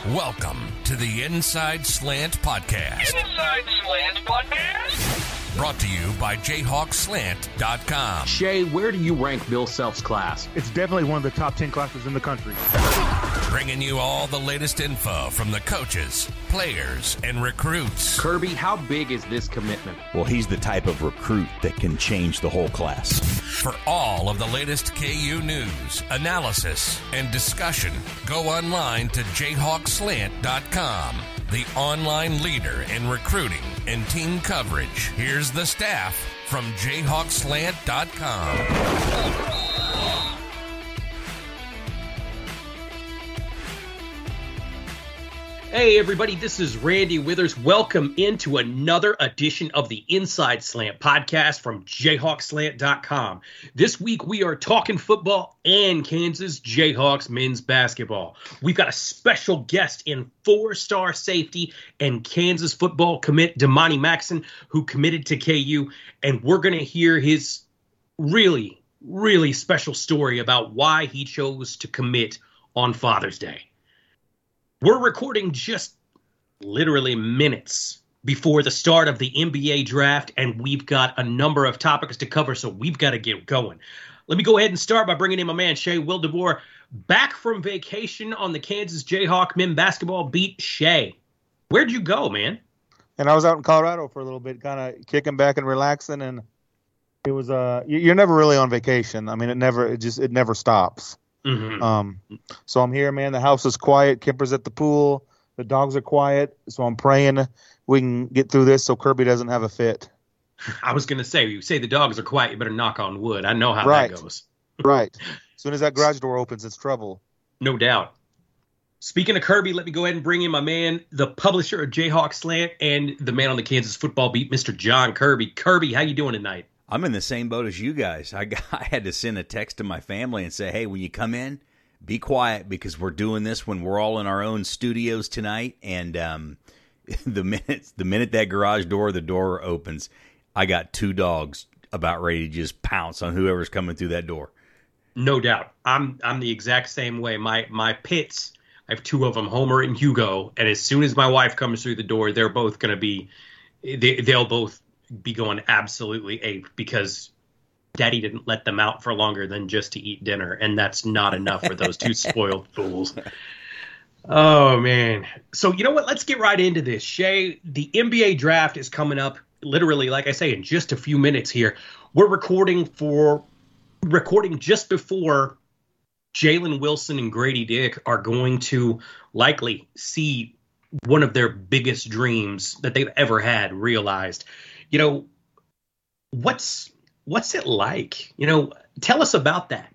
Welcome to the Inside Slant Podcast. Inside Slant Podcast? Brought to you by JayhawkSlant.com. Shay, where do you rank Bill Self's class? It's definitely one of the top 10 classes in the country. Bringing you all the latest info from the coaches, players, and recruits. Kirby, how big is this commitment? Well, he's the type of recruit that can change the whole class. For all of the latest KU news, analysis, and discussion, go online to JayhawkSlant.com, the online leader in recruiting and team coverage. Here's the staff from JayhawkSlant.com. Hey everybody, this is Randy Withers. Welcome into another edition of the Inside Slant Podcast from JayhawkSlant.com. This week we are talking football and Kansas Jayhawks men's basketball. We've got a special guest in four-star safety and Kansas football commit Damani Maxson, who committed to KU, and we're going to hear his really, really special story about why he chose to commit on Father's Day. We're recording just literally minutes before the start of the NBA draft, and we've got a number of topics to cover, so we've got to get going. Let me go ahead and start by bringing in my man, Shay Wildeboer, back from vacation on the Kansas Jayhawk men basketball beat. Shay, where'd you go, man? And I was out in Colorado for a little bit, kind of kicking back and relaxing, and it was you're never really on vacation. I mean, it never stops. Mm-hmm. So I'm here, man. The house is quiet. Kemper's at the pool. The dogs are quiet. So I'm praying we can get through this so Kirby doesn't have a fit. I was going to say, you say the dogs are quiet, you better knock on wood. I know how that goes. Right. As soon as that garage door opens, it's trouble. No doubt. Speaking of Kirby, let me go ahead and bring in my man, the publisher of Jayhawk Slant and the man on the Kansas football beat, Mr. John Kirby. Kirby, how you doing tonight? I'm in the same boat as you guys. I had to send a text to my family and say, hey, when you come in, be quiet because we're doing this when we're all in our own studios tonight. And the minute that garage door, the door opens, I got two dogs about ready to just pounce on whoever's coming through that door. No doubt. I'm the exact same way. My pits, I have two of them, Homer and Hugo. And as soon as my wife comes through the door, they're both going to be, they'll both be going absolutely ape because Daddy didn't let them out for longer than just to eat dinner, and that's not enough for those two spoiled fools. Oh, man. So you know what? Let's get right into this. Shay, the NBA draft is coming up literally, like I say, in just a few minutes here. We're recording just before Jalen Wilson and Grady Dick are going to likely see one of their biggest dreams that they've ever had realized. You know, what's it like? You know, tell us about that.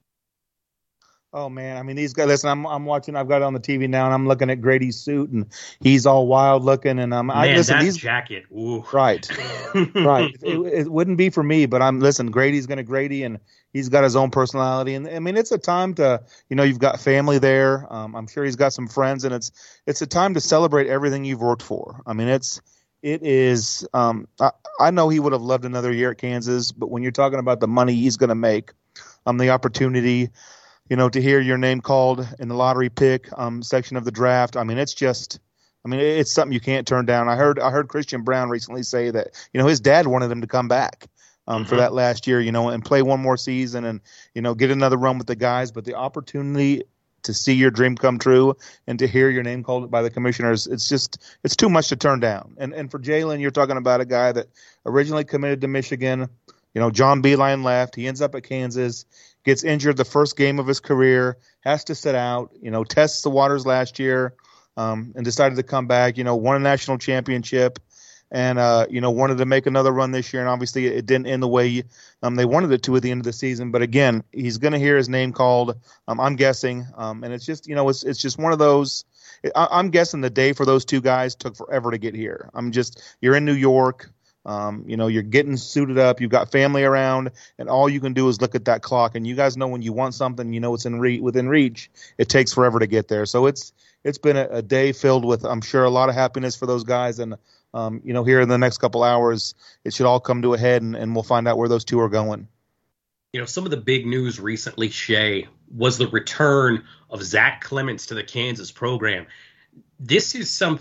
Oh man, I mean these guys. Listen, I'm watching. I've got it on the TV now, and I'm looking at Grady's suit, and he's all wild looking. And that jacket. Ooh. Right, right. It wouldn't be for me, but Grady's gonna Grady, and he's got his own personality. And I mean, it's a time to, you've got family there. I'm sure he's got some friends, and it's a time to celebrate everything you've worked for. I mean, it is. I know he would have loved another year at Kansas, but when you're talking about the money he's going to make, the opportunity, to hear your name called in the lottery pick section of the draft. I mean, it's something you can't turn down. I heard Christian Brown recently say that, his dad wanted him to come back for that last year, and play one more season and, get another run with the guys. But the opportunity to see your dream come true and to hear your name called by the commissioners, it's too much to turn down. And for Jalen, you're talking about a guy that originally committed to Michigan. John Beilein left. He ends up at Kansas, gets injured the first game of his career, has to sit out, tests the waters last year, and decided to come back, won a national championship. And, wanted to make another run this year. And obviously it didn't end the way they wanted it to at the end of the season. But again, he's going to hear his name called, I'm guessing. And it's just, it's just one of those. I'm guessing the day for those two guys took forever to get here. You're in New York. You're getting suited up. You've got family around. And all you can do is look at that clock. And you guys know when you want something, it's within reach. It takes forever to get there. So it's been a day filled with, I'm sure, a lot of happiness for those guys. And here in the next couple hours, it should all come to a head, and we'll find out where those two are going. Some of the big news recently, Shay, was the return of Zach Clements to the Kansas program. this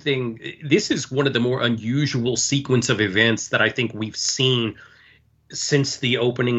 is one of the more unusual sequence of events that I think we've seen since the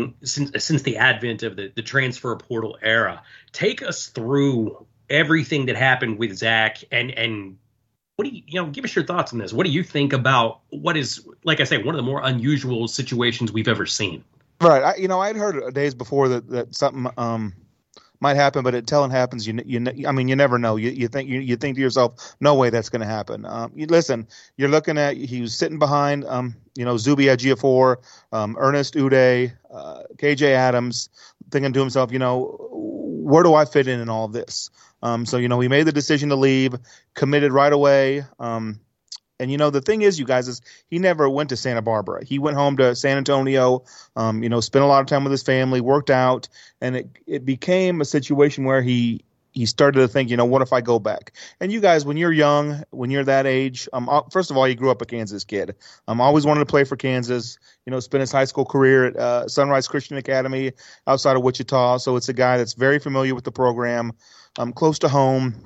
advent of the transfer portal era. Take us through everything that happened with Zach, and what do you give us your thoughts on this? What do you think about what is, like I say, one of the more unusual situations we've ever seen? Right. I'd heard days before that something might happen, but until it happens, you never know. You think to yourself, no way that's going to happen. Listen, you're looking at, he was sitting behind, Zubi Ejiofor, Ernest Uday, KJ Adams, thinking to himself, where do I fit in all of this? So he made the decision to leave, committed right away. And the thing is, you guys, is he never went to Santa Barbara. He went home to San Antonio, spent a lot of time with his family, worked out, and it became a situation where he started to think, what if I go back? And you guys, when you're young, when you're that age, first of all, you grew up a Kansas kid. Always wanted to play for Kansas. Spent his high school career at Sunrise Christian Academy outside of Wichita. So it's a guy that's very familiar with the program, close to home.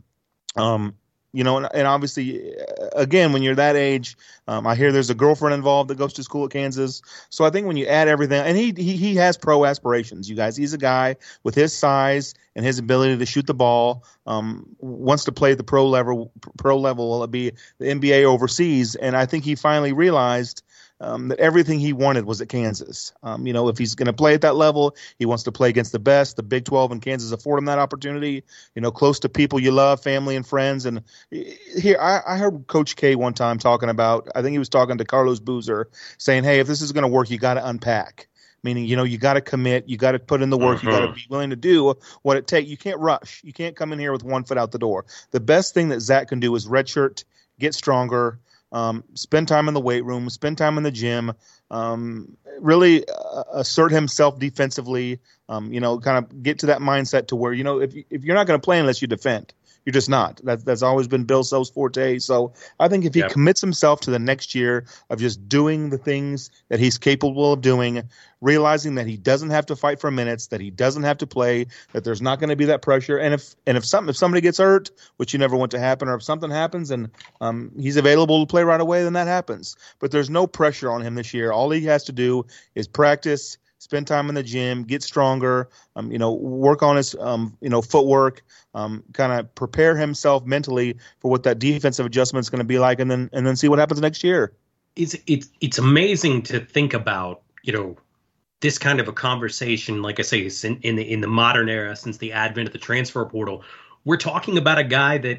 And obviously, again, when you're that age, I hear there's a girlfriend involved that goes to school at Kansas. So I think when you add everything, and he has pro aspirations, you guys. He's a guy with his size and his ability to shoot the ball, wants to play the pro level, be the NBA overseas. And I think he finally realized that everything he wanted was at Kansas. If he's going to play at that level, he wants to play against the best. The Big 12 and Kansas afford him that opportunity, close to people you love, family and friends. And here, I heard Coach K one time talking about, I think he was talking to Carlos Boozer, saying, hey, if this is going to work, you got to unpack. Meaning, you got to commit, you got to put in the work, you got to be willing to do what it takes. You can't rush. You can't come in here with one foot out the door. The best thing that Zach can do is redshirt, get stronger, spend time in the weight room, spend time in the gym, really assert himself defensively, kind of get to that mindset to where, if you're not going to play unless you defend, you're just not. That's always been Bill Self's forte. So I think if he commits himself to the next year of just doing the things that he's capable of doing, realizing that he doesn't have to fight for minutes, that he doesn't have to play, that there's not going to be that pressure. And if somebody gets hurt, which you never want to happen, or if something happens and he's available to play right away, then that happens. But there's no pressure on him this year. All he has to do is practice, spend time in the gym, get stronger, work on his, footwork, kind of prepare himself mentally for what that defensive adjustment is going to be like, and then see what happens next year. It's amazing to think about, this kind of a conversation, like I say, in the modern era, since the advent of the transfer portal. We're talking about a guy that,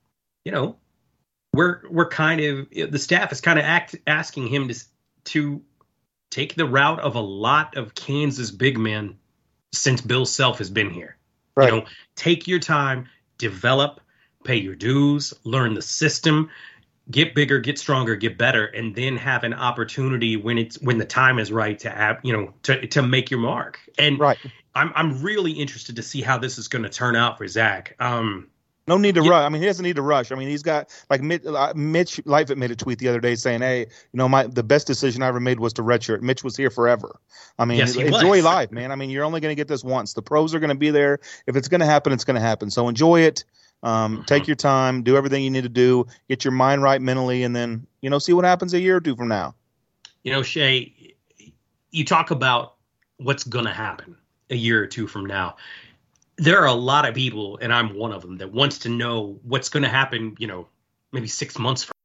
we're kind of, the staff is kind of asking him to take the route of a lot of Kansas big men since Bill Self has been here. Right. Take your time, develop, pay your dues, learn the system, get bigger, get stronger, get better, and then have an opportunity when the time is right to have, to make your mark. And right. I'm really interested to see how this is going to turn out for Zach. No need to rush. I mean, he doesn't need to rush. I mean, he's got, like, Mitch Lightfoot made a tweet the other day saying, hey, the best decision I ever made was to redshirt. Mitch was here forever. I mean, yes, enjoy life, man. I mean, you're only going to get this once. The pros are going to be there. If it's going to happen, it's going to happen. So enjoy it. Take your time, do everything you need to do, get your mind right mentally, and then, see what happens a year or two from now. Shea, you talk about what's going to happen a year or two from now. There are a lot of people, and I'm one of them, that wants to know what's going to happen, maybe 6 months from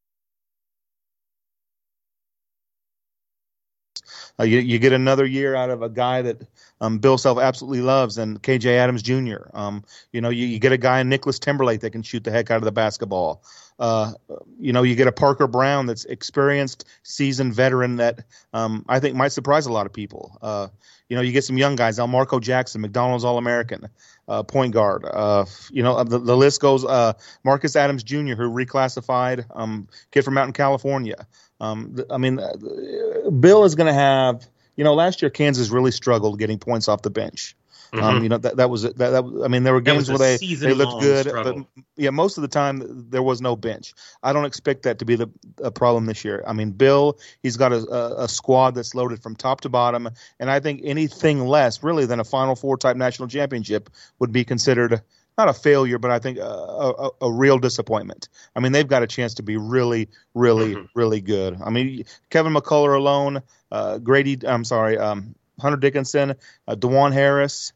now. You get another year out of a guy that Bill Self absolutely loves, and KJ Adams Jr. You get a guy in Nicholas Timberlake that can shoot the heck out of the basketball. You get a Parker Brown that's experienced, seasoned veteran that I think might surprise a lot of people. You get some young guys, Elmarco Jackson, McDonald's All-American, point guard. The list goes. Marcus Adams Jr., who reclassified, kid from out in California. Bill is going to have. Last year Kansas really struggled getting points off the bench. Mm-hmm. There were games where they looked good, struggle. But most of the time there was no bench. I don't expect that to be a problem this year. I mean, Bill, he's got a squad that's loaded from top to bottom, and I think anything less really than a Final Four type national championship would be considered, not a failure, but I think a real disappointment. I mean, they've got a chance to be really, really, really good. I mean, Kevin McCullough alone, Hunter Dickinson, DeJuan Harris,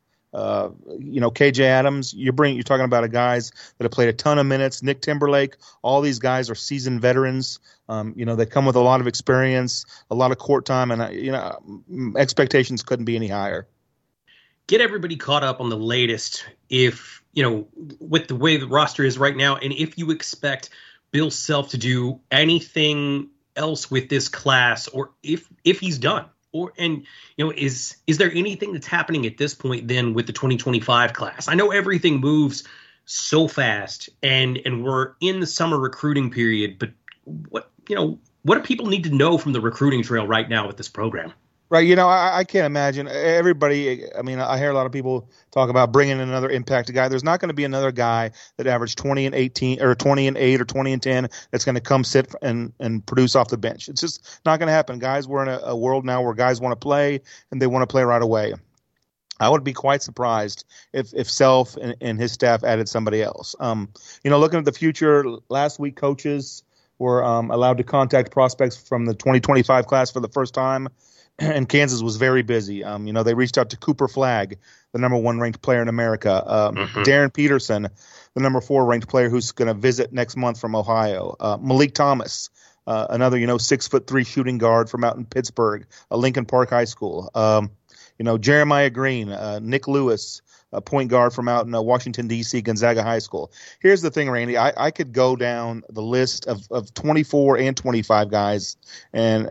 KJ Adams. You're talking about guys that have played a ton of minutes. Nick Timberlake. All these guys are seasoned veterans. They come with a lot of experience, a lot of court time, and expectations couldn't be any higher. Get everybody caught up on the latest, with the way the roster is right now, and if you expect Bill Self to do anything else with this class, or if he's done, is there anything that's happening at this point then with the 2025 class? I know everything moves so fast, and we're in the summer recruiting period, but what do people need to know from the recruiting trail right now with this program? Right, I can't imagine everybody. I mean, I hear a lot of people talk about bringing in another impact guy. There's not going to be another guy that averaged 20 and 18 or 20 and 8 or 20 and 10 that's going to come sit and produce off the bench. It's just not going to happen. Guys, we're in a world now where guys want to play and they want to play right away. I would be quite surprised if Self and his staff added somebody else. Looking at the future, last week coaches were allowed to contact prospects from the 2025 class for the first time. And Kansas was very busy. They reached out to Cooper Flagg, the number 1 ranked player in America. Darren Peterson, the number 4 ranked player who's going to visit next month from Ohio. Malik Thomas, another 6'3" shooting guard from out in Pittsburgh, Lincoln Park High School. Jeremiah Green, Nick Lewis, a point guard from out in Washington, D.C., Gonzaga High School. Here's the thing, Randy. I could go down the list of 24 and 25 guys, and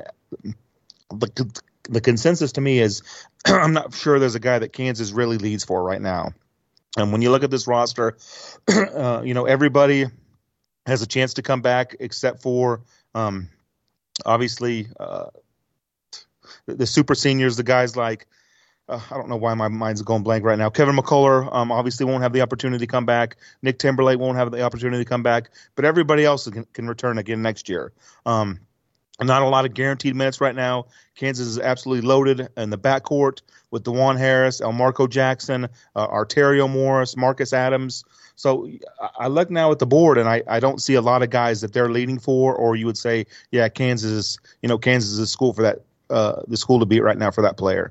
the consensus to me is I'm not sure there's a guy that Kansas really leads for right now. And when you look at this roster, everybody has a chance to come back except for obviously the super seniors, the guys like I don't know why my mind's going blank right now. Kevin McCullough obviously won't have the opportunity to come back. Nick Timberlake won't have the opportunity to come back. But everybody else can return again next year. Not a lot of guaranteed minutes right now. Kansas is absolutely loaded in the backcourt with DeJuan Harris, Elmarco Jackson, Arterio Morris, Marcus Adams. So I look now at the board, and I don't see a lot of guys that they're leading for, or you would say, yeah, Kansas is a school for that, the school to beat right now for that player.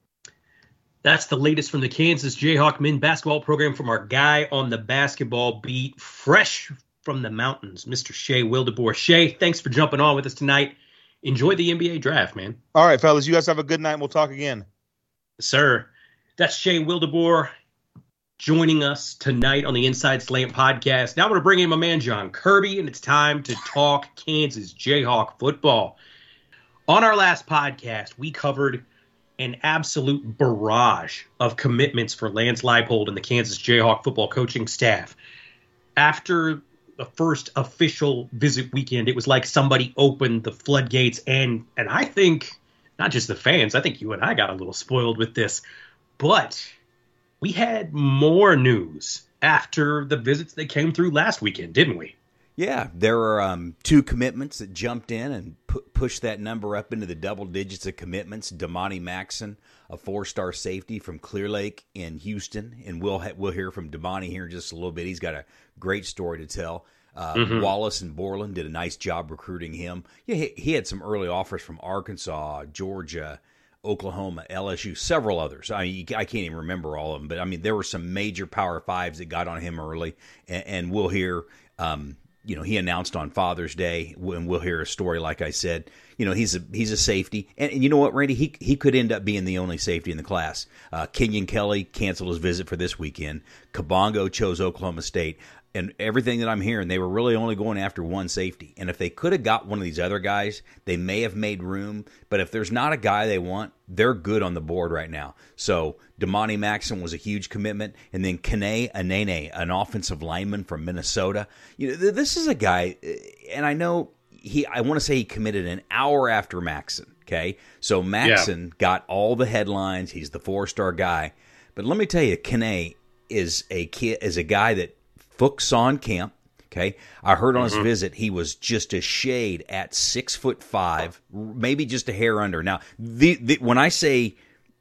That's the latest from the Kansas Jayhawk men basketball program from our guy on the basketball beat, fresh from the mountains, Mr. Shea Wildeboer. Shea, thanks for jumping on with us tonight. Enjoy the NBA draft, man. All right, fellas, you guys have a good night, and we'll talk again. Yes, sir. That's Shea Wildeboer joining us tonight on the Inside Slant podcast. Now I'm going to bring in my man John Kirby, and it's time to talk Kansas Jayhawk football. On our last podcast, we covered an absolute barrage of commitments for Lance Leipold and the Kansas Jayhawk football coaching staff. After the first official visit weekend, it was like somebody opened the floodgates, and I think not just the fans, I think you and I got a little spoiled with this, but we had more news after the visits that came through last weekend, didn't we? Yeah, there were 2 commitments that jumped in and pushed that number up into the double digits of commitments. Damani Maxson, a 4-star safety from Clear Lake in Houston, and we'll hear from Damani here in just a little bit. He's got a great story to tell. Wallace and Borland did a nice job recruiting him. Yeah, he had some early offers from Arkansas, Georgia, Oklahoma, LSU, several others. I can't even remember all of them, but there were some major Power 5s that got on him early, and we'll hear. He announced on Father's Day, and we'll hear a story. Like I said, he's a safety, and you know what, Randy, he could end up being the only safety in the class. Kenyon Kelly canceled his visit for this weekend. Kabongo chose Oklahoma State. And everything that I'm hearing, they were really only going after one safety. And if they could have got one of these other guys, they may have made room. But if there's not a guy they want, they're good on the board right now. So Damani Maxson was a huge commitment. And then Kene Anene, an offensive lineman from Minnesota. This is a guy, and I know I want to say he committed an hour after Maxson. Okay, so Maxson got all the headlines. He's the 4-star guy. But let me tell you, Kene is a guy that Fook saw in camp. Okay, I heard on his visit he was just a shade at 6'5", maybe just a hair under. Now, when I say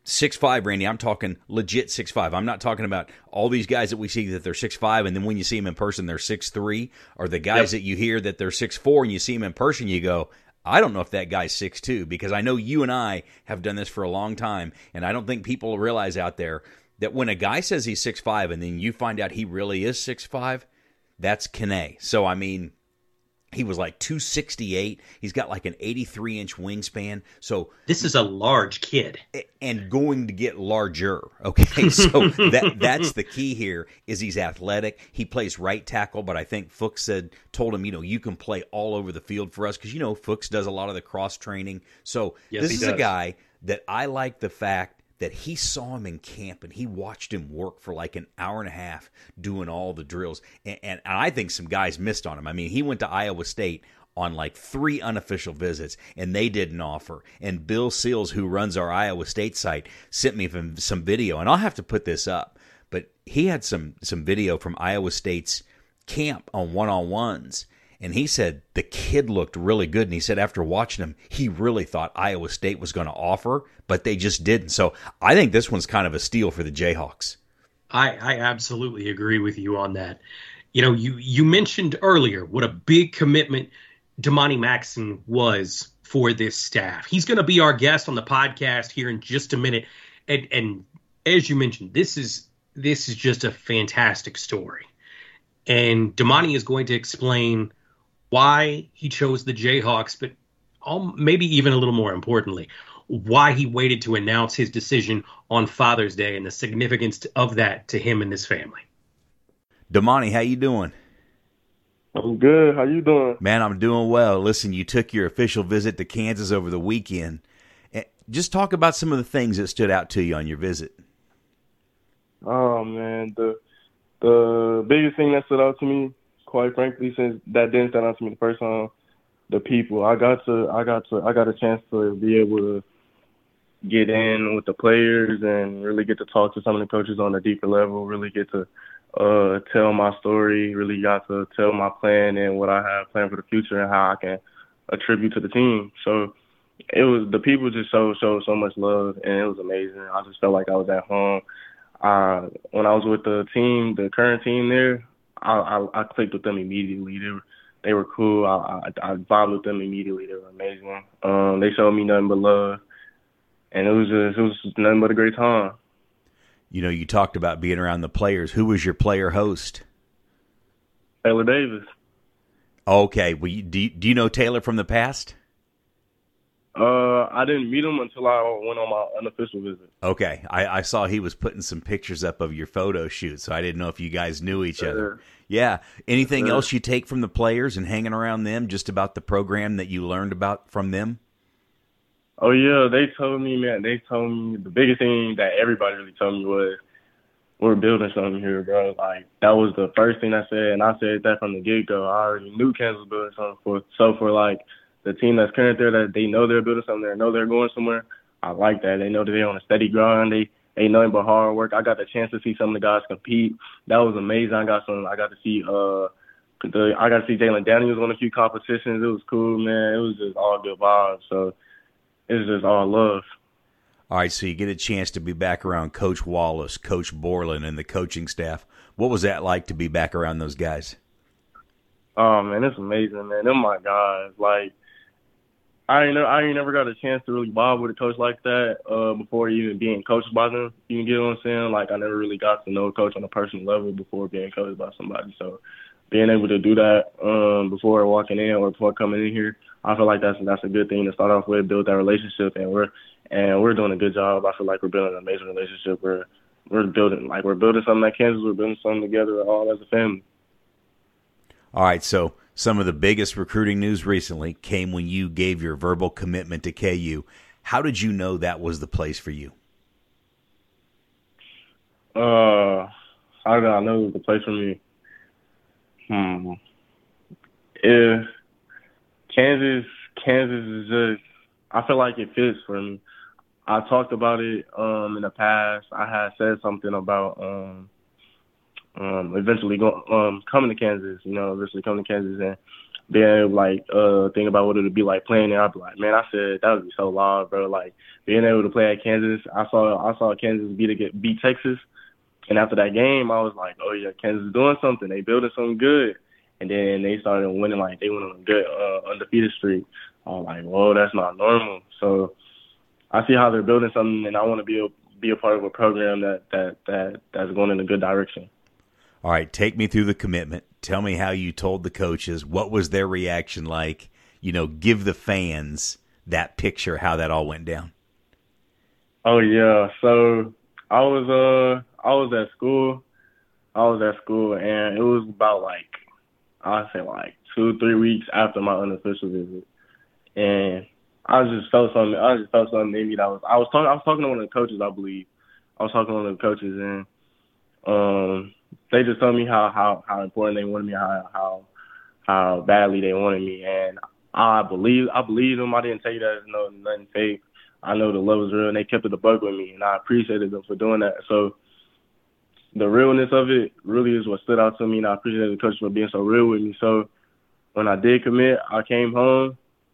6'5", Randy, I'm talking legit 6'5". I'm not talking about all these guys that we see that they're 6'5", and then when you see them in person, they're 6'3", or the guys that you hear that they're 6'4", and you see them in person, you go, I don't know if that guy's 6'2", because I know you and I have done this for a long time, and I don't think people realize out there that when a guy says he's 6'5", and then you find out he really is 6'5", that's Kene. So, I mean, he was like 268. He's got like an 83-inch wingspan. So this is a large kid. And going to get larger. Okay, so that's the key here is he's athletic. He plays right tackle, but I think Fuchs told him, you can play all over the field for us because, Fuchs does a lot of the cross-training. So this is a guy that I like the fact that he saw him in camp and he watched him work for like an hour and a half doing all the drills. And I think some guys missed on him. I mean, he went to Iowa State on like 3 unofficial visits, and they didn't offer. And Bill Seals, who runs our Iowa State site, sent me some video, and I'll have to put this up. But he had some video from Iowa State's camp on one-on-ones. And he said the kid looked really good. And he said after watching him, he really thought Iowa State was going to offer, but they just didn't. So I think this one's kind of a steal for the Jayhawks. I absolutely agree with you on that. You mentioned earlier what a big commitment Damani Maxson was for this staff. He's going to be our guest on the podcast here in just a minute. And as you mentioned, this is just a fantastic story. And Damani is going to explain why he chose the Jayhawks, but maybe even a little more importantly, why he waited to announce his decision on Father's Day and the significance of that to him and his family. Damani, how you doing? I'm good. How you doing? Man, I'm doing well. Listen, you took your official visit to Kansas over the weekend. Just talk about some of the things that stood out to you on your visit. Oh, man, the biggest thing that stood out to me, quite frankly, since that didn't stand out to me the first time, the people. I got a chance to be able to get in with the players and really get to talk to some of the coaches on a deeper level, really get to tell my story, really got to tell my plan and what I have planned for the future and how I can attribute to the team. So the people just showed so much love, and it was amazing. I just felt like I was at home. When I was with the team, the current team there, I clicked with them immediately. They were cool. I vibed with them immediately. They were amazing. They showed me nothing but love, and it was just nothing but a great time. You talked about being around the players. Who was your player host? Taylor Davis. Okay. Well, do you know Taylor from the past? I didn't meet him until I went on my unofficial visit. Okay. I saw he was putting some pictures up of your photo shoot, so I didn't know if you guys knew each other. Yeah. Anything else you take from the players and hanging around them, just about the program that you learned about from them? Oh, yeah. They told me the biggest thing that everybody really told me was, we're building something here, bro. Like, that was the first thing I said, and I said that from the get-go. I already knew Kansas was building something for like, the team that's current there, that they know they're building something, they know they're going somewhere. I like that. They know that they're on a steady grind. They nothing but hard work. I got the chance to see some of the guys compete. That was amazing. I got to see Jalen Daniels on a few competitions. It was cool, man. It was just all good vibes. So it's just all love. All right, so you get a chance to be back around Coach Wallace, Coach Borland, and the coaching staff. What was that like to be back around those guys? Oh, man, it's amazing, man. They're my guys. Like, I ain't never got a chance to really vibe with a coach like that before even being coached by them. You get what I'm saying? Like, I never really got to know a coach on a personal level before being coached by somebody. So being able to do that before walking in or before coming in here, I feel like that's a good thing to start off with, build that relationship, and we're doing a good job. I feel like we're building an amazing relationship. We're building something at Kansas. We're building something together all as a family. All right, so some of the biggest recruiting news recently came when you gave your verbal commitment to KU. How did you know that was the place for you? How did I know it was the place for me? If Kansas is just, I feel like it fits for me. I talked about it in the past. I had said something about eventually coming to Kansas, eventually coming to Kansas. And being able to, like, think about what it would be like playing there, I'd be like, man, I said that would be so long, bro. Like, being able to play at Kansas, I saw Kansas beat Texas, and after that game, I was like, oh yeah, Kansas is doing something. They building something good, and then they started winning. Like, they went on a good undefeated streak. I was like, whoa, that's not normal. So I see how they're building something, and I want to be a part of a program that's going in a good direction. All right, take me through the commitment. Tell me how you told the coaches. What was their reaction like? You know, give the fans that picture, how that all went down. Oh yeah, so I was at school. And it was about like, I'd say like 2-3 weeks after my unofficial visit, and I just felt something in me that I was talking to one of the coaches, I believe. I was talking to one of the coaches, and they just told me how important they wanted me, how badly they wanted me, and I believe them. I didn't tell you that nothing fake. I know the love was real, and they kept it a buck with me, and I appreciated them for doing that. So the realness of it really is what stood out to me, and I appreciated the coach for being so real with me. So when I did commit, I came home.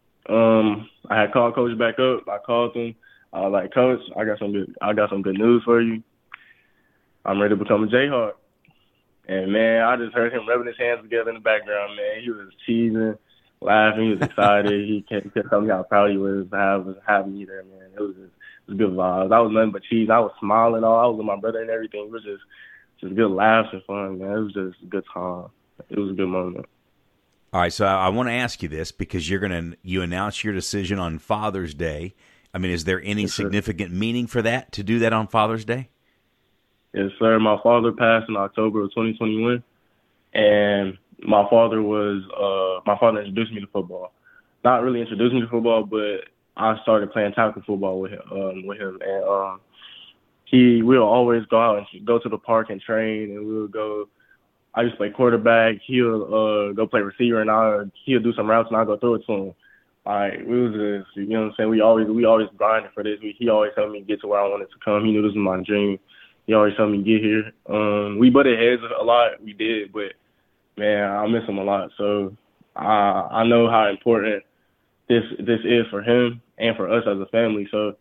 I had called Coach back up. I called him. I was like, Coach, I got some good news for you. I'm ready to become a Jayhawk. And man, I just heard him rubbing his hands together in the background. Man, he was cheesing, laughing. He was excited. He kept telling me how proud he was to have me there. Man, it was good vibes. I was nothing but cheese. I was smiling. I was with my brother and everything. It was just good laughs and fun. Man, it was just a good time. It was a good moment. All right, so I want to ask you this because you announce your decision on Father's Day. I mean, is there any significant meaning for that, to do that on Father's Day? Yes, sir. My father passed in October of 2021, and my father introduced me to football. Not really introduced me to football, but I started playing tackle football with him. And we'll always go out and go to the park and train, and we'll go. I used to play quarterback. He'll go play receiver, and he'll do some routes, and I'll go throw it to him. Like, we was just, you know what I'm saying? We always grinded for this. He always helped me get to where I wanted to come. He knew this was my dream. He always helped me get here. We butted heads a lot. We did, but man, I miss him a lot. So I know how important this is for him and for us as a family. So,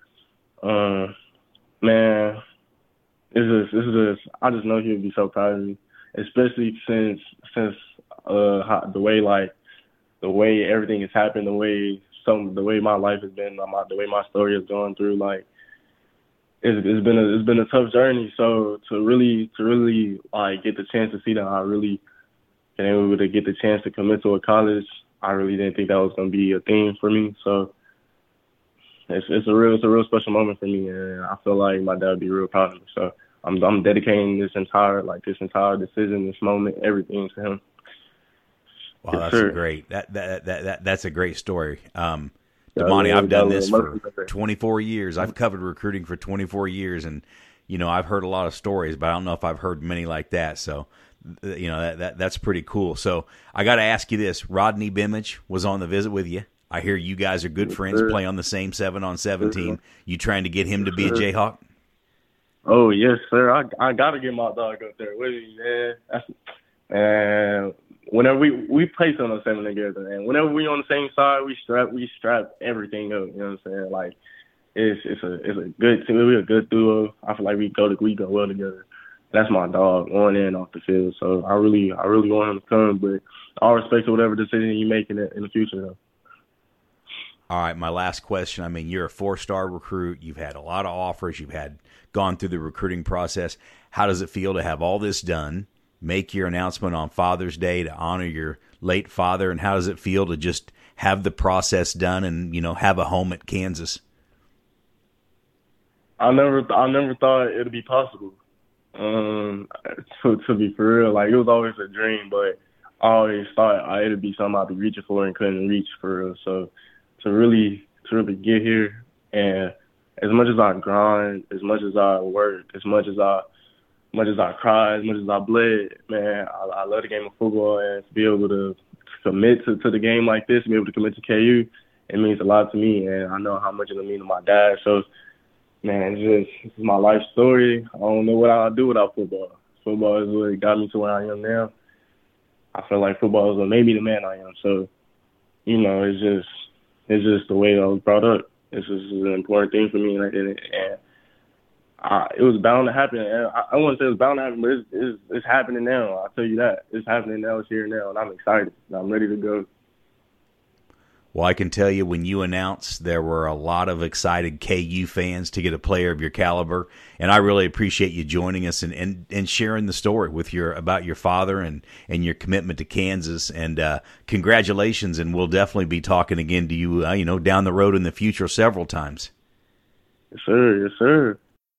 man, I just know he would be so proud of me, especially since the way everything has happened, the way my life has been, the way my story has gone through, like, it's been a tough journey. So to really like get the chance to see that I really been able to get the chance to commit to a college, I really didn't think that was going to be a thing for me. So it's a real special moment for me, and I feel like my dad would be real proud of me. So I'm dedicating this entire decision, this moment, everything to him. Wow, that's great. That's a great story. Damani, I've done this for 24 years. I've covered recruiting for 24 years, and I've heard a lot of stories, but I don't know if I've heard many like that. So, that's pretty cool. So, I got to ask you this: Rodney Bimage was on the visit with you. I hear you guys are good friends, play on the same 7-on-7 team. You trying to get him to be a Jayhawk? Oh yes, sir. I got to get my dog up there with me, man. Whenever we play 7-on-7 together, and whenever we on the same side, we strap everything up. You know what I'm saying? Like, it's a good team. We're a good duo. I feel like we go well together. That's my dog on and off the field. So I really want him to come, but I'll respect whatever decision you make in the future, though. All right, my last question. I mean, you're a 4-star recruit. You've had a lot of offers. You've gone through the recruiting process. How does it feel to have all this done? Make your announcement on Father's Day to honor your late father, and how does it feel to just have the process done and have a home at Kansas? I never thought it'd be possible. To be for real, like, it was always a dream, but I always thought it'd be something I'd be reaching for and couldn't reach for real. So to really get here, and as much as I grind, as much as I work, as much as I cried, as much as I bled, man, I love the game of football, and to be able to commit to the game like this, to be able to commit to KU, it means a lot to me, and I know how much it'll mean to my dad. So, man, this is my life story. I don't know what I'll do without football. Football is what got me to where I am now. I feel like football is what made me the man I am. So it's just the way I was brought up. It's just an important thing for me, and I did it. And it was bound to happen. And I wouldn't say it was bound to happen, but it's happening now. I'll tell you that. It's happening now. It's here now, and I'm excited. I'm ready to go. Well, I can tell you when you announced, there were a lot of excited KU fans to get a player of your caliber, and I really appreciate you joining us and sharing the story about your father and your commitment to Kansas. And congratulations, and we'll definitely be talking again to you, down the road in the future several times. Yes, sir. Yes, sir.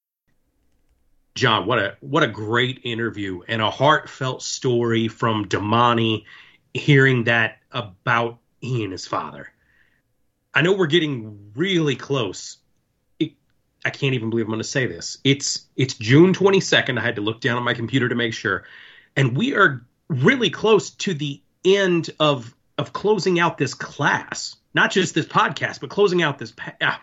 John, what a great interview and a heartfelt story from Damani, hearing that about he and his father. I know we're getting really close. I can't even believe I'm going to say this. It's June 22nd. I had to look down on my computer to make sure. And we are really close to the end of closing out this class. Not just this podcast, but closing out this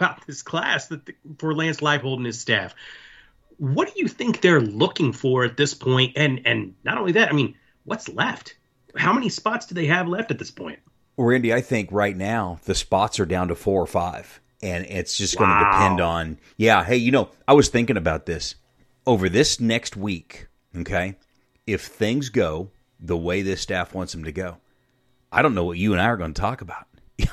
class for Lance Leipold and his staff. What do you think they're looking for at this point? And not only that, I mean, what's left? How many spots do they have left at this point? Well, Randy, I think right now the spots are down to 4 or 5, and it's just going to depend on, hey, I was thinking about this over this next week, okay? If things go the way this staff wants them to go, I don't know what you and I are going to talk about.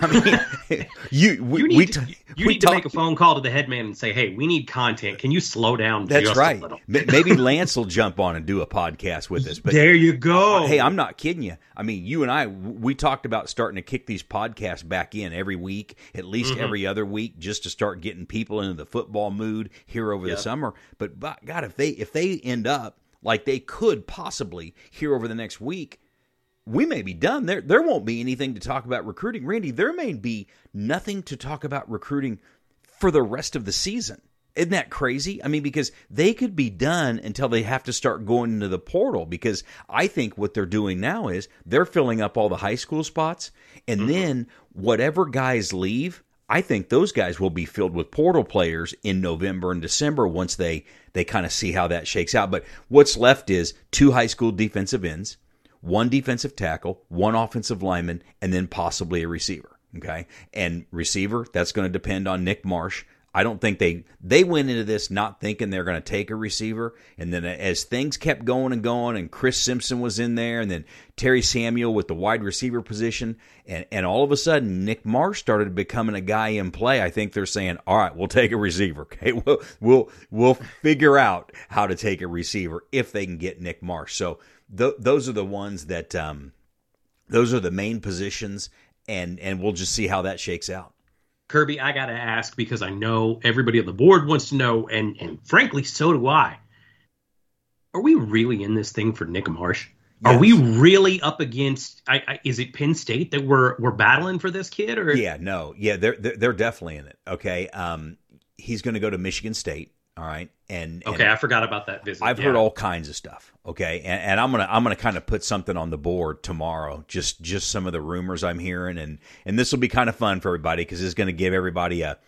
I mean, you need to make a phone call to the head man and say, hey, we need content. Can you slow down just right. a little? Maybe Lance will jump on and do a podcast with us. But there you go. Hey, I'm not kidding you. I mean, you and I, we talked about starting to kick these podcasts back in every week, at least every other week, just to start getting people into the football mood here over the summer. But God, if they end up like they could possibly here over the next week, we may be done. There won't be anything to talk about recruiting. Randy, there may be nothing to talk about recruiting for the rest of the season. Isn't that crazy? I mean, because they could be done until they have to start going into the portal, because I think what they're doing now is they're filling up all the high school spots, and then whatever guys leave, I think those guys will be filled with portal players in November and December once they kind of see how that shakes out. But what's left is 2 high school defensive ends, 1 defensive tackle, 1 offensive lineman, and then possibly a receiver. Okay? And receiver, that's going to depend on Nick Marsh. I don't think they went into this not thinking they're going to take a receiver. And then as things kept going and Chris Simpson was in there, and then Terry Samuel with the wide receiver position, and all of a sudden Nick Marsh started becoming a guy in play. I think they're saying, all right, we'll take a receiver. Okay, we'll figure out how to take a receiver if they can get Nick Marsh. So those are the ones that those are the main positions, and we'll just see how that shakes out. Kirby, I got to ask, because I know everybody on the board wants to know, and frankly, so do I. Are we really in this thing for Nick Marsh? Yes. Are we really up against? Is it Penn State that we're battling for this kid? Or they're definitely in it. Okay, he's going to go to Michigan State. All right, and I forgot about that visit. I've heard all kinds of stuff. Okay, and I'm gonna kind of put something on the board tomorrow. Just some of the rumors I'm hearing, and this will be kind of fun for everybody, because it's going to give everybody a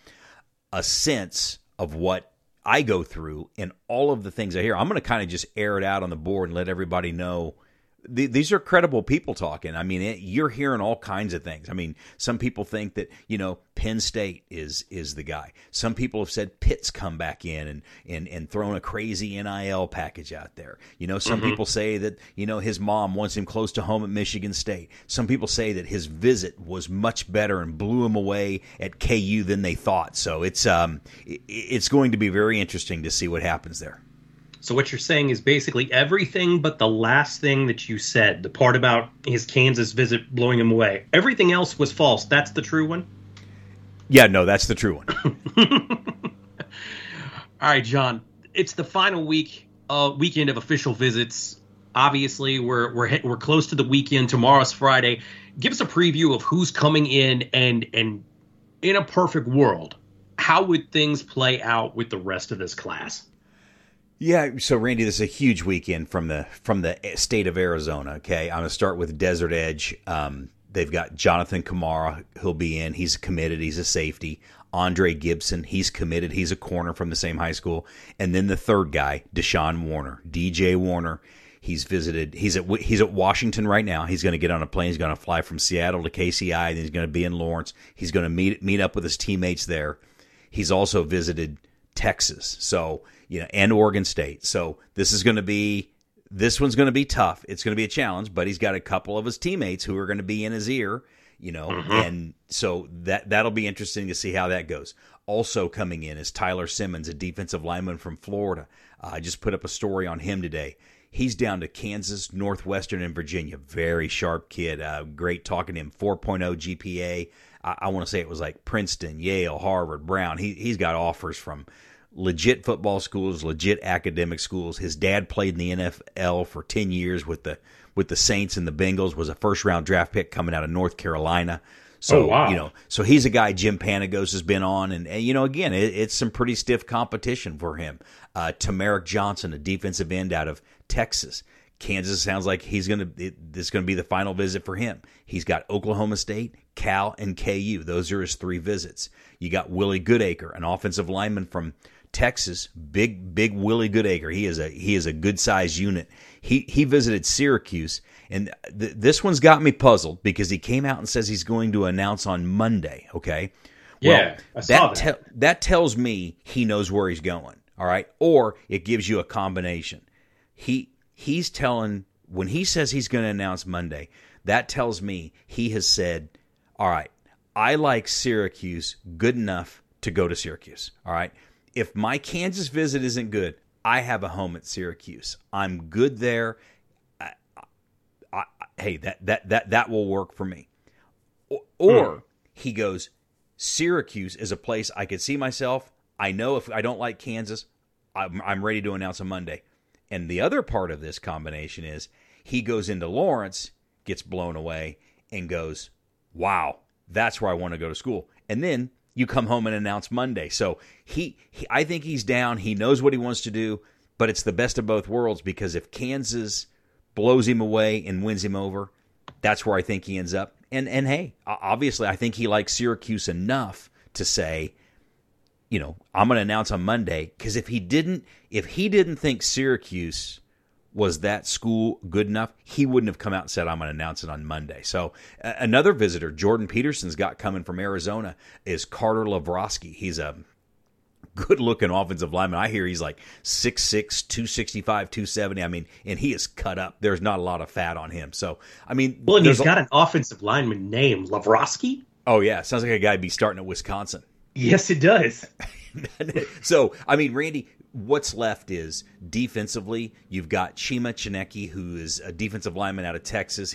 sense of what I go through and all of the things I hear. I'm going to kind of just air it out on the board and let everybody know. These are credible people talking. I mean, you're hearing all kinds of things. I mean, some people think that, Penn State is the guy. Some people have said Pitt's come back in and thrown a crazy NIL package out there. Some people say that, his mom wants him close to home at Michigan State. Some people say that his visit was much better and blew him away at KU than they thought. So it's going to be very interesting to see what happens there. So what you're saying is basically everything but the last thing that you said, the part about his Kansas visit blowing him away. Everything else was false. That's the true one? Yeah, no, that's the true one. All right, John. It's the final weekend of official visits. Obviously, we're close to the weekend. Tomorrow's Friday. Give us a preview of who's coming in, and in a perfect world, how would things play out with the rest of this class? Yeah, so Randy, this is a huge weekend from the state of Arizona. Okay, I'm going to start with Desert Edge. They've got Jonathan Kamara, who'll be in. He's committed. He's a safety. Andre Gibson, he's committed. He's a corner from the same high school. And then the third guy, Deshaun Warner, DJ Warner. He's at Washington right now. He's going to get on a plane. He's going to fly from Seattle to KCI. Then he's going to be in Lawrence. He's going to meet up with his teammates there. He's also visited Texas, and Oregon State. So this one's going to be tough. It's going to be a challenge, but he's got a couple of his teammates who are going to be in his ear, and so that'll be interesting to see how that goes. Also coming in is Tyler Simmons, a defensive lineman from Florida. I just put up a story on him today. He's down to Kansas, Northwestern, and Virginia. Very sharp kid. Great talking to him. 4.0 GPA. I want to say it was like Princeton, Yale, Harvard, Brown. He's got offers from legit football schools, legit academic schools. His dad played in the NFL for 10 years with the Saints and the Bengals, was a first-round draft pick coming out of North Carolina. So, wow. So he's a guy Jim Panagos has been on. And again, it's some pretty stiff competition for him. Tamarick Johnson, a defensive end out of Texas. Kansas sounds like this is going to be the final visit for him. He's got Oklahoma State, Cal, and KU. Those are his 3 visits. You got Willie Goodacre, an offensive lineman from Texas. Big Willie Goodacre. He is a good sized unit. He visited Syracuse, and this one's got me puzzled because he came out and says he's going to announce on Monday. Okay, yeah, I saw that. That tells me he knows where he's going. All right, or it gives you a combination. He's telling, when he says he's going to announce Monday, that tells me he has said, all right, I like Syracuse good enough to go to Syracuse. All right. If my Kansas visit isn't good, I have a home at Syracuse. I'm good there. Hey, that will work for me. Or he goes, Syracuse is a place I could see myself. I know if I don't like Kansas, I'm ready to announce on Monday. And the other part of this combination is he goes into Lawrence, gets blown away, and goes, wow, that's where I want to go to school. And then you come home and announce Monday. So I think he's down. He knows what he wants to do, but it's the best of both worlds because if Kansas blows him away and wins him over, that's where I think he ends up. And hey, obviously I think he likes Syracuse enough to say, I'm going to announce on Monday, because if he didn't think Syracuse was that school good enough, he wouldn't have come out and said, I'm going to announce it on Monday. So another visitor Jordan Peterson's got coming from Arizona is Carter Lavroski. He's a good-looking offensive lineman. I hear he's like 6'6", 265, 270. I mean, and he is cut up. There's not a lot of fat on him. So, I mean... Well, and he's got an offensive lineman named Lavroski? Oh, yeah. Sounds like a guy would be starting at Wisconsin. Yes, it does. So, I mean, Randy, what's left is defensively, you've got Chima Chinecki, who is a defensive lineman out of Texas.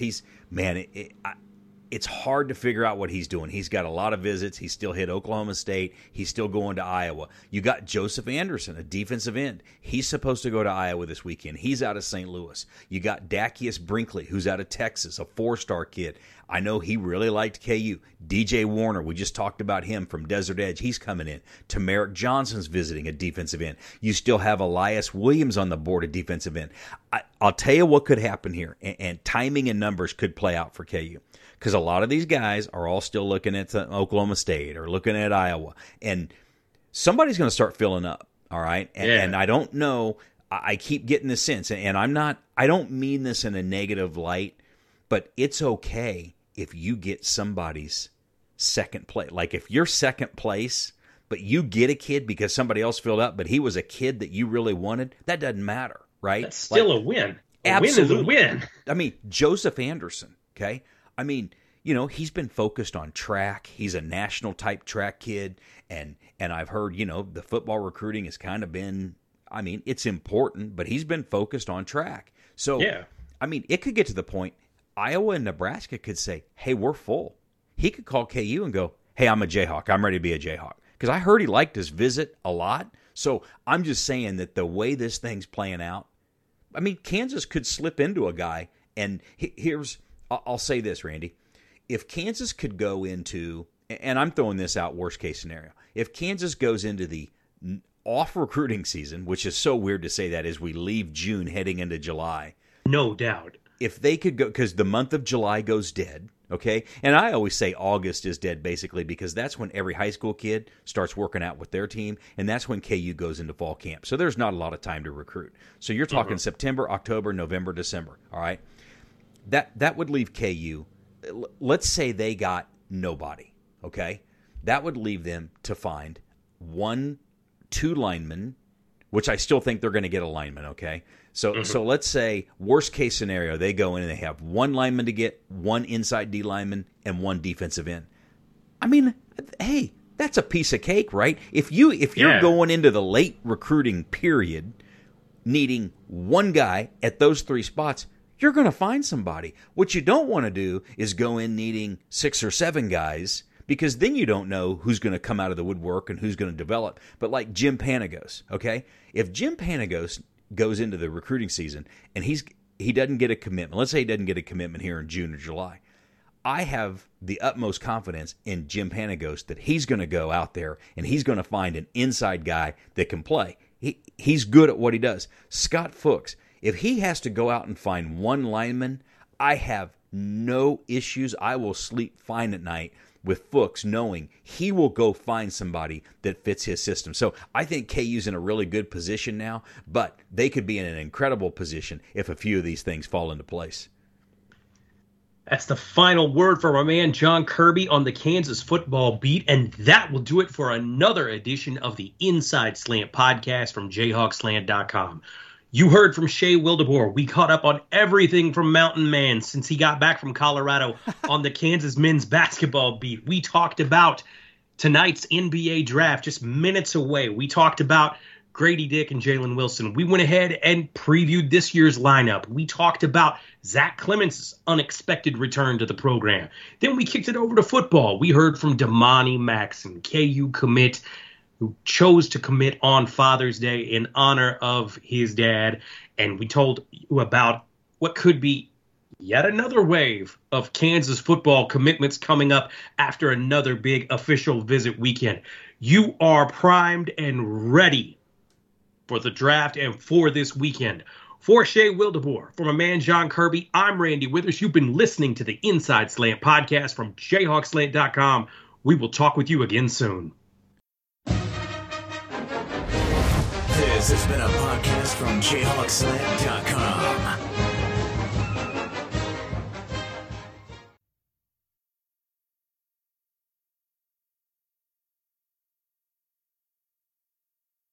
It's hard to figure out what he's doing. He's got a lot of visits. He's still hit Oklahoma State. He's still going to Iowa. You got Joseph Anderson, a defensive end. He's supposed to go to Iowa this weekend. He's out of St. Louis. You got Dacius Brinkley, who's out of Texas, a 4-star kid. I know he really liked KU. DJ Warner, we just talked about him from Desert Edge. He's coming in. Tamarick Johnson's visiting a defensive end. You still have Elias Williams on the board, a defensive end. I'll tell you what could happen here, and timing and numbers could play out for KU. Because a lot of these guys are all still looking at Oklahoma State or looking at Iowa. And somebody's going to start filling up, all right? And I don't know. I keep getting this sense, and I don't mean this in a negative light, but it's okay if you get somebody's second place. Like if you're second place, but you get a kid because somebody else filled up, but he was a kid that you really wanted, that doesn't matter, right? That's still a win. Absolutely. Win is a win. I mean, Joseph Anderson, okay? I mean, he's been focused on track. He's a national-type track kid, and I've heard, the football recruiting has kind of been, I mean, it's important, but he's been focused on track. So, yeah. I mean, it could get to the point Iowa and Nebraska could say, hey, we're full. He could call KU and go, hey, I'm a Jayhawk. I'm ready to be a Jayhawk. Because I heard he liked his visit a lot. So I'm just saying that the way this thing's playing out, I mean, Kansas could slip into a guy, and I'll say this, Randy. If Kansas could go into, and I'm throwing this out worst case scenario, if Kansas goes into the off recruiting season, which is so weird to say that as we leave June heading into July. No doubt. If they could go, because the month of July goes dead, Okay, and I always say August is dead basically because that's when every high school kid starts working out with their team, and that's when KU goes into fall camp. So there's not a lot of time to recruit. So you're talking September, October, November, December. All right, that would leave KU. Let's say they got nobody. Okay, that would leave them to find 1-2 linemen, which I still think they're going to get a lineman. Okay. So let's say, worst case scenario, they go in and they have 1 lineman to get, 1 inside D lineman, and 1 defensive end. I mean, hey, that's a piece of cake, right? If you're going into the late recruiting period needing 1 guy at those 3 spots, you're going to find somebody. What you don't want to do is go in needing 6 or 7 guys, because then you don't know who's going to come out of the woodwork and who's going to develop. But like Jim Panagos, okay? If Jim Panagos goes into the recruiting season and he doesn't get a commitment, let's say he doesn't get a commitment here in June or July, I have the utmost confidence in Jim Panagos that he's going to go out there and he's going to find an inside guy that can play. He's good at what he does. Scott Fuchs, if he has to go out and find 1 lineman, I have no issues. I will sleep fine at night with Fuchs knowing he will go find somebody that fits his system. So I think KU's in a really good position now, but they could be in an incredible position if a few of these things fall into place. That's the final word from our man John Kirby on the Kansas football beat, and that will do it for another edition of the Inside Slant podcast from JayhawkSlant.com. You heard from Shea Wildeboer. We caught up on everything from Mountain Man since he got back from Colorado on the Kansas men's basketball beat. We talked about tonight's NBA draft just minutes away. We talked about Grady Dick and Jalen Wilson. We went ahead and previewed this year's lineup. We talked about Zach Clemens' unexpected return to the program. Then we kicked it over to football. We heard from Damani Maxson, KU commit, who chose to commit on Father's Day in honor of his dad. And we told you about what could be yet another wave of Kansas football commitments coming up after another big official visit weekend. You are primed and ready for the draft and for this weekend. For Shea Wildeboer, from a man John Kirby, I'm Randy Withers. You've been listening to the Inside Slant podcast from JayhawkSlant.com. We will talk with you again soon. This has been a podcast from JayhawkSlant.com.